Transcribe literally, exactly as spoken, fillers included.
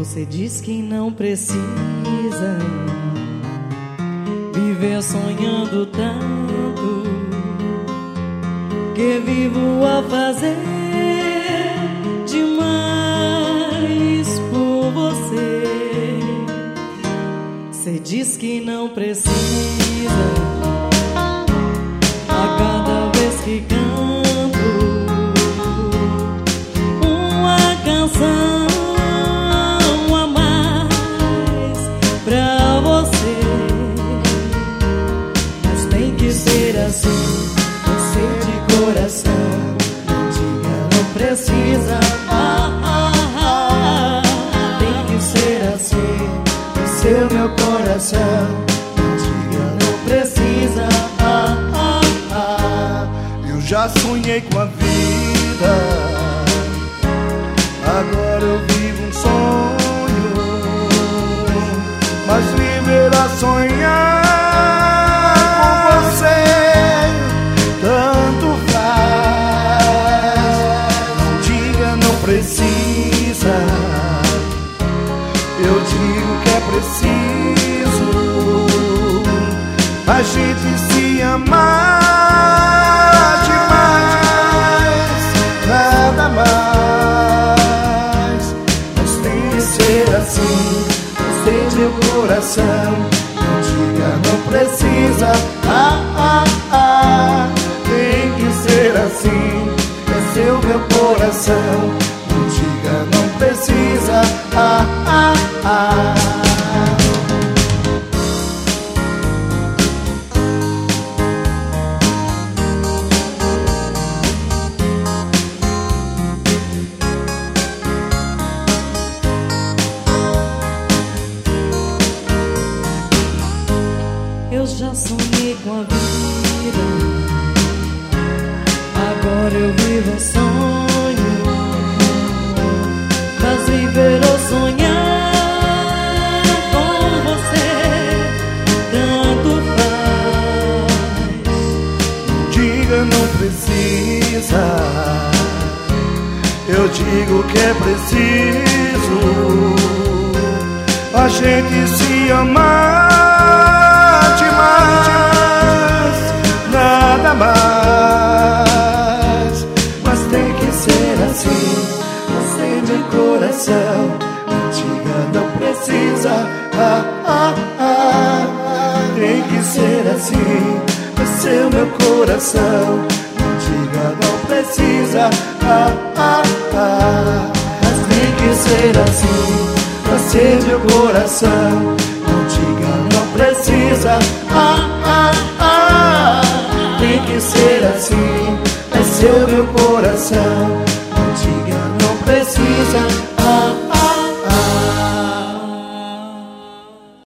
Você diz que não precisa viver sonhando tanto, que vivo a fazer demais por você. Você diz que não precisa, a cada vez que canto uma canção a mais pra você. Mas tem que ser assim, você de coração. Não diga não precisa, ah, ah, ah. Tem que ser assim, você é o meu coração. Não diga não precisa, ah, ah, ah. Eu já sonhei com a vida, agora eu vivo um sonho. Mas viver a sonhar com você tanto faz. Não diga não precisa, eu digo que é preciso a gente se amar demais, nada mais. Mas tem que ser assim, você meu coração. Não diga não precisa, ah, ah, ah. Tem que ser assim, é seu meu coração. Não diga não precisa, ah, ah, ah. Eu já sonhei com a vida, agora eu vivo um sonho. Mas viver ou sonhar com você tanto faz. Não diga não precisa, eu digo que é preciso a gente se amar demais, nada mais. Mas tem que ser assim, você meu coração. Não diga não precisa, ah, ah, ah. Tem que ser assim, você meu coração. Não diga não precisa, ah, ah, ah. Mas tem que ser assim, você meu coração. Não diga não precisa, ah, ah, ah. Tem que ser assim, é seu meu coração. Não diga não precisa,